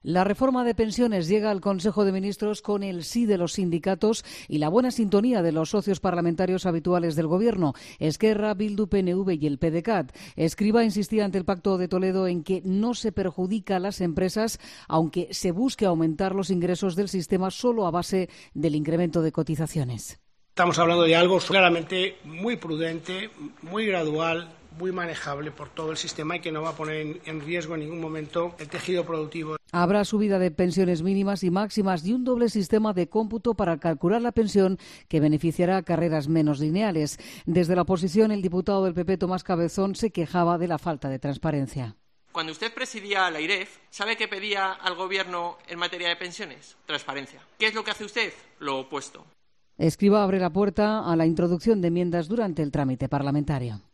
La reforma de pensiones llega al Consejo de Ministros con el sí de los sindicatos y la buena sintonía de los socios parlamentarios habituales del Gobierno, Esquerra, Bildu, PNV y el PDeCAT. Escrivá insistía ante el Pacto de Toledo en que no se perjudica a las empresas, aunque se busque aumentar los ingresos del sistema solo a base del incremento de cotizaciones. Estamos hablando de algo claramente muy prudente, muy gradual, muy manejable por todo el sistema y que no va a poner en riesgo en ningún momento el tejido productivo. Habrá subida de pensiones mínimas y máximas y un doble sistema de cómputo para calcular la pensión que beneficiará a carreras menos lineales. Desde la oposición, el diputado del PP, Tomás Cabezón, se quejaba de la falta de transparencia. Cuando usted presidía la AIREF, ¿sabe qué pedía al Gobierno en materia de pensiones? Transparencia. ¿Qué es lo que hace usted? Lo opuesto. Escrivá abre la puerta a la introducción de enmiendas durante el trámite parlamentario.